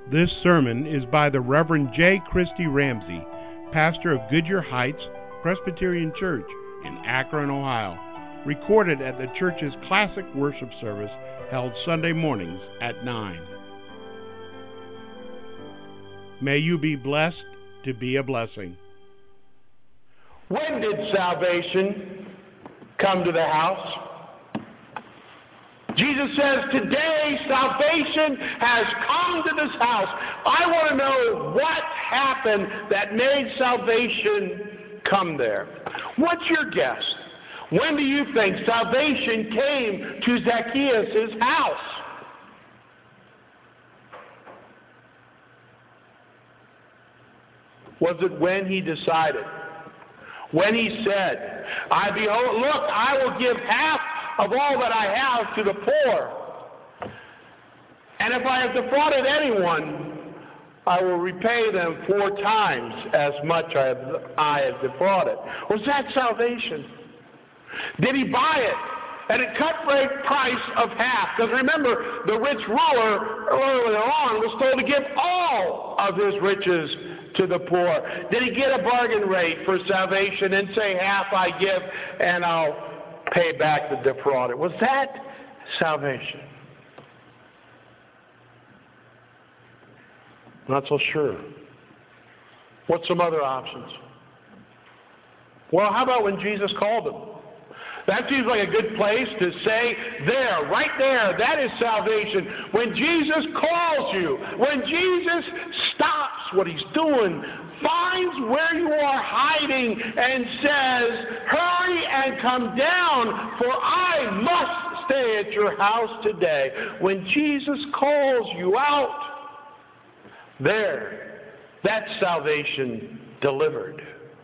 This sermon is by the Reverend J. Christy Ramsey, pastor of Goodyear Heights Presbyterian Church in Akron, Ohio, recorded at the church's classic worship service held Sunday mornings at 9. May you be blessed to be a blessing. When did salvation come to the house? Jesus says, today salvation has come to this house. I want to know what happened that made salvation come there. What's your guess? When do you think salvation came to Zacchaeus' house? Was it when he decided? When he said, look, I will give half of all that I have to the poor. And if I have defrauded anyone, I will repay them 4 times as much I have defrauded. Was that salvation? Did he buy it at a cut-rate price of half? Because remember, the rich ruler earlier on was told to give all of his riches to the poor. Did he get a bargain rate for salvation and say, half I give and I'll pay back the defrauded? Was that salvation? Not so sure. What's some other options? Well, how about when Jesus called him? That seems like a good place to say, there, right there, that is salvation. When Jesus calls you, when Jesus stops what he's doing, finds where you are hiding and says, hurry and come down, for I must stay at your house today. When Jesus calls you out, there, that's salvation delivered.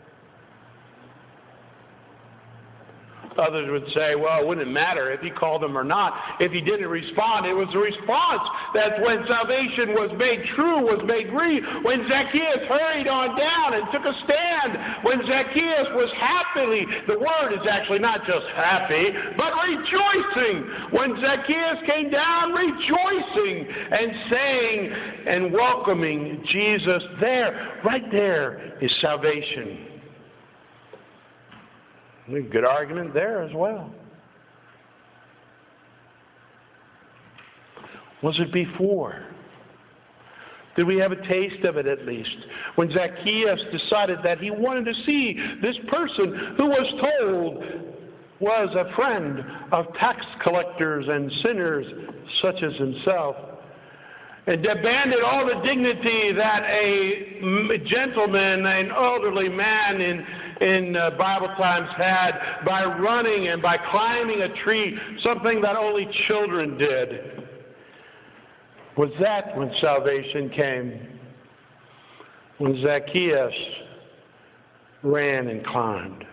Others would say, well, it wouldn't matter if he called them or not. If he didn't respond, it was the response. That's when salvation was made true, was made real. When Zacchaeus hurried on down and took a stand. When Zacchaeus was happily, the word is actually not just happy, but rejoicing. When Zacchaeus came down rejoicing and saying and welcoming Jesus there, right there is salvation. Good argument there as well. Was it before? Did we have a taste of it at least? When Zacchaeus decided that he wanted to see this person who was told was a friend of tax collectors and sinners such as himself, and demanded all the dignity that a gentleman, an elderly man in Bible times had by running and by climbing a tree, something that only children did. Was that when salvation came? When Zacchaeus ran and climbed?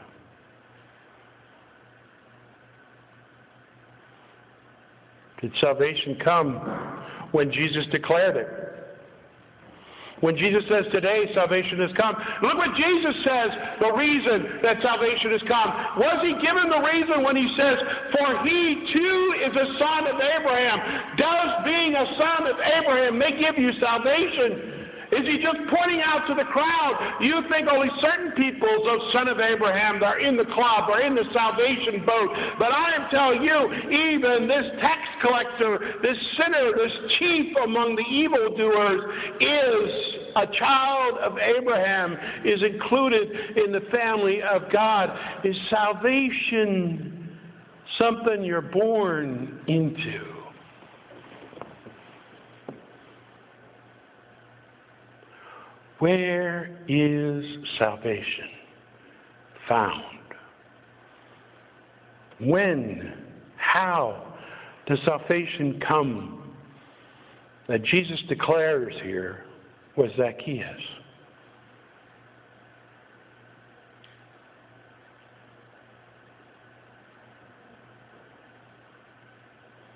Did salvation come when Jesus declared it? When Jesus says today salvation has come. Look what Jesus says, the reason that salvation has come. Was he given the reason when he says, for he too is a son of Abraham? Does being a son of Abraham may give you salvation? Is he just pointing out to the crowd, you think only certain peoples of son of Abraham are in the club or in the salvation boat? But I am telling you, even this tax collector, this sinner, this chief among the evildoers is a child of Abraham, is included in the family of God. Is salvation something you're born into? Where is salvation found? When? How does salvation come that Jesus declares here was Zacchaeus?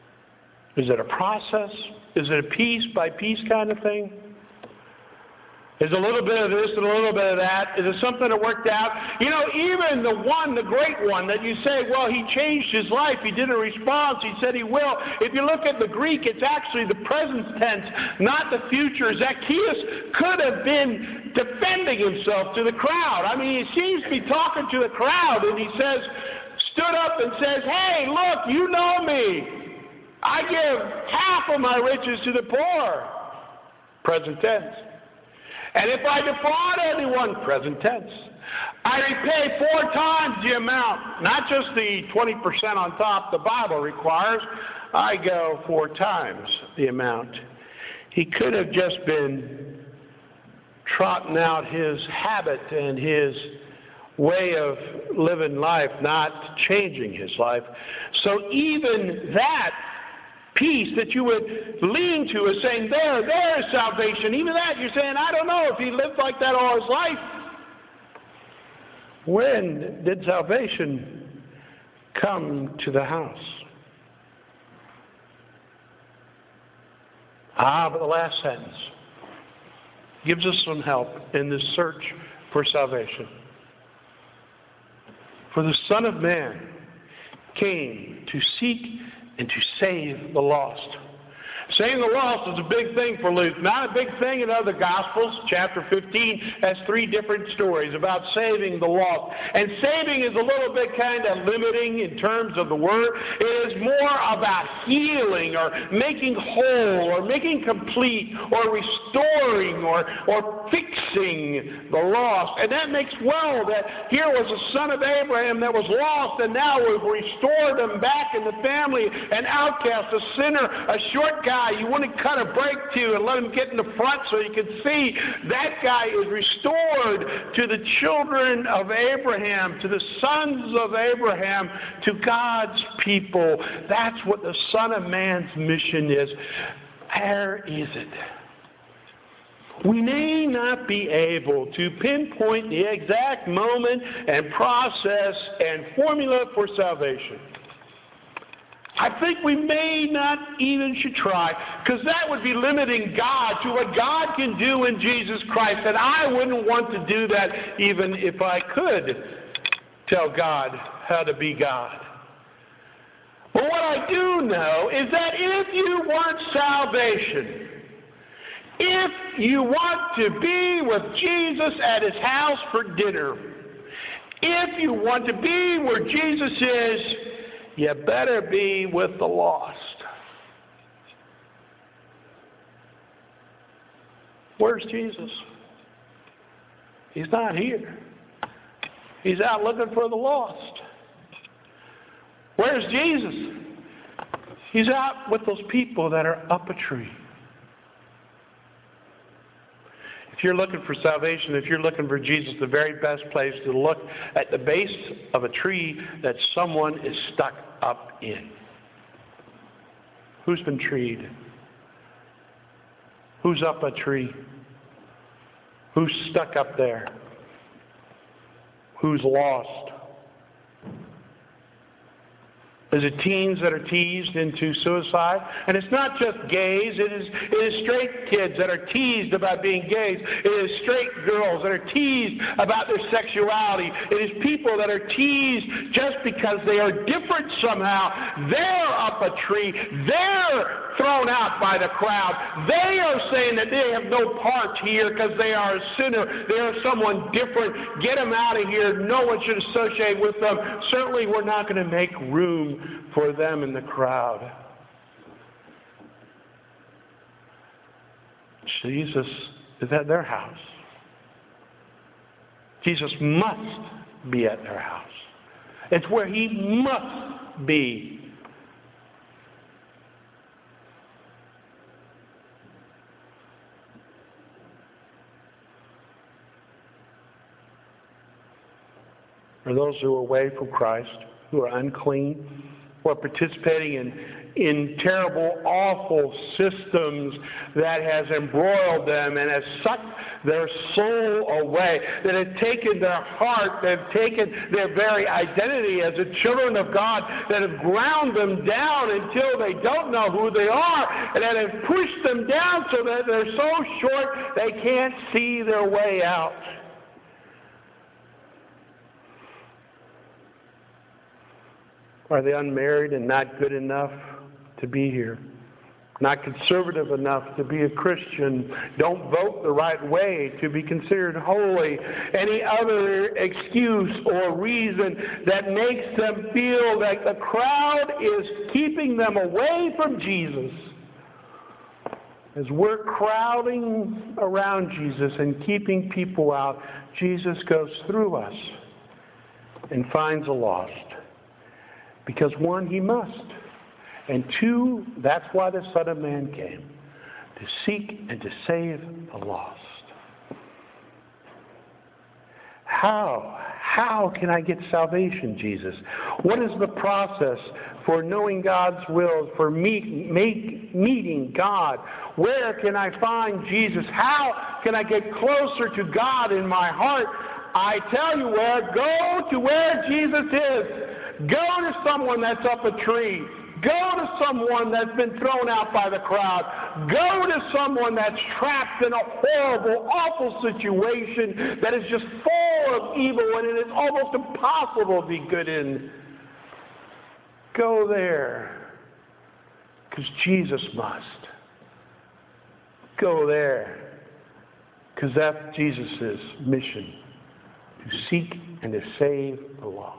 Is it a process? Is it a piece by piece kind of thing? Is a little bit of this and a little bit of that? Is it something that worked out? You know, even the great one that you say, well, he changed his life. He did a response. He said he will. If you look at the Greek, it's actually the present tense, not the future. Zacchaeus could have been defending himself to the crowd. I mean, he seems to be talking to the crowd, and he stood up and says, hey, look, you know me. I give half of my riches to the poor. Present tense. And if I defraud anyone, present tense, I repay 4 times the amount, not just the 20% on top the Bible requires. I go 4 times the amount. He could have just been trotting out his habit and his way of living life, not changing his life. So even that piece that you would lean to is saying, there is salvation. Even that, you're saying, I don't know if he lived like that all his life. When did salvation come to the house? But the last sentence gives us some help in this search for salvation. For the Son of Man came to seek and to save the lost. Saving the lost is a big thing for Luke. Not a big thing in other Gospels. Chapter 15 has 3 different stories about saving the lost. And saving is a little bit kind of limiting in terms of the word. It is more about healing or making whole or making complete or restoring or fixing the lost. And that makes well that here was a son of Abraham that was lost, and now we've restored him back in the family, an outcast, a sinner, a short guy you want to cut a break to and let him get in the front so you can see. That guy is restored to the children of Abraham, to the sons of Abraham, to God's people. That's what the Son of Man's mission is. Where is it? We may not be able to pinpoint the exact moment and process and formula for salvation. I think we may not even should try, because that would be limiting God to what God can do in Jesus Christ, and I wouldn't want to do that even if I could tell God how to be God. But what I do know is that if you want salvation, if you want to be with Jesus at his house for dinner, if you want to be where Jesus is, you better be with the lost. Where's Jesus? He's not here. He's out looking for the lost. Where's Jesus? He's out with those people that are up a tree. If you're looking for salvation, if you're looking for Jesus, the very best place to look at the base of a tree that someone is stuck up in. Who's been treed? Who's up a tree? Who's stuck up there? Who's lost? Is it teens that are teased into suicide? And it's not just gays. It is straight kids that are teased about being gays. It is straight girls that are teased about their sexuality. It is people that are teased just because they are different somehow. They're up a tree. They're thrown out by the crowd. They are saying that they have no part here because they are a sinner. They are someone different. Get them out of here. No one should associate with them. Certainly we're not going to make room for them in the crowd. Jesus is at their house. Jesus must be at their house. It's where he must be. For those who are away from Christ, who are unclean, or participating in terrible, awful systems that has embroiled them and has sucked their soul away, that have taken their heart, that have taken their very identity as the children of God, that have ground them down until they don't know who they are, and that have pushed them down so that they're so short they can't see their way out. Are they unmarried and not good enough to be here? Not conservative enough to be a Christian? Don't vote the right way to be considered holy? Any other excuse or reason that makes them feel that the crowd is keeping them away from Jesus? As we're crowding around Jesus and keeping people out, Jesus goes through us and finds the lost. Because one, he must. And two, that's why the Son of Man came, to seek and to save the lost. How can I get salvation, Jesus? What is the process for knowing God's will, for meeting God? Where can I find Jesus? How can I get closer to God in my heart? I tell you where. Go to where Jesus is. Go to someone that's up a tree. Go to someone that's been thrown out by the crowd. Go to someone that's trapped in a horrible, awful situation that is just full of evil and it is almost impossible to be good in. Go there, because Jesus must. Go there, because that's Jesus' mission, to seek and to save the lost.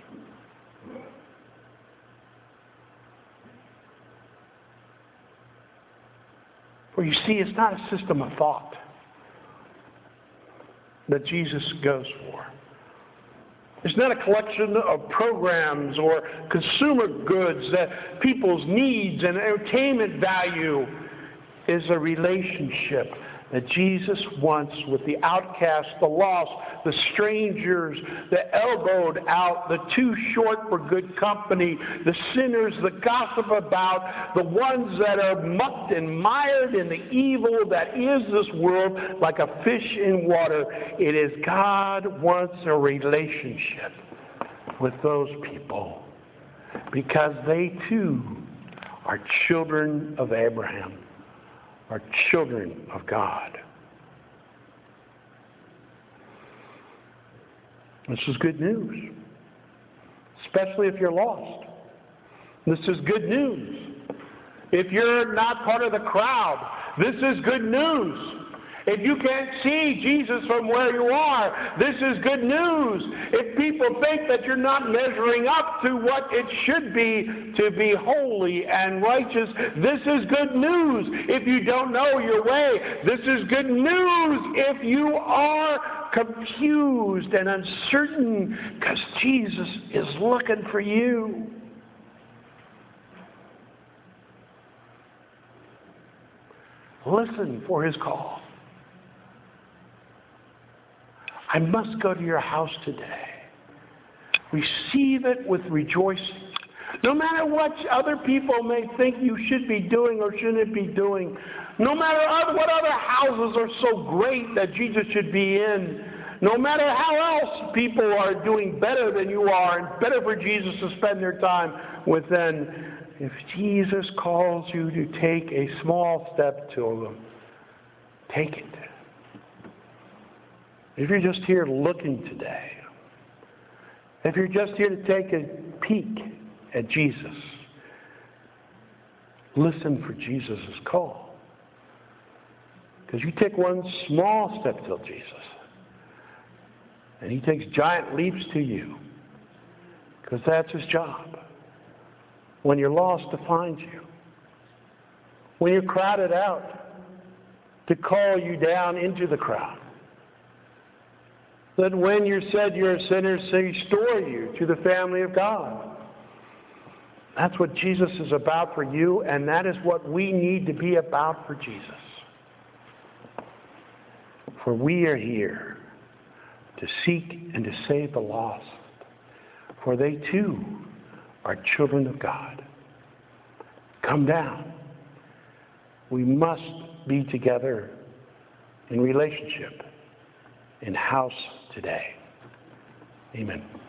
For you see, it's not a system of thought that Jesus goes for. It's not a collection of programs or consumer goods that people's needs and entertainment value. Is a relationship that Jesus wants with the outcast, the lost, the strangers, the elbowed out, the too short for good company, the sinners, the gossip about, the ones that are mucked and mired in the evil that is this world like a fish in water. It is God wants a relationship with those people because they too are children of Abraham, are children of God. This is good news, especially if you're lost. This is good news. If you're not part of the crowd, this is good news. If you can't see Jesus from where you are, this is good news. If people think that you're not measuring up to what it should be to be holy and righteous, this is good news. If you don't know your way, this is good news. If you are confused and uncertain, because Jesus is looking for you. Listen for his call. I must go to your house today. Receive it with rejoicing. No matter what other people may think you should be doing or shouldn't be doing, no matter what other houses are so great that Jesus should be in, no matter how else people are doing better than you are and better for Jesus to spend their time within, if Jesus calls you to take a small step to him, take it. If you're just here looking today, if you're just here to take a peek at Jesus, listen for Jesus' call. Because you take one small step to Jesus, and he takes giant leaps to you. Because that's his job. When you're lost, to find you. When you're crowded out, to call you down into the crowd. That when you're said you're a sinner, to restore you to the family of God. That's what Jesus is about for you, and that is what we need to be about for Jesus. For we are here to seek and to save the lost. For they too are children of God. Come down. We must be together in relationship, in house today. Amen.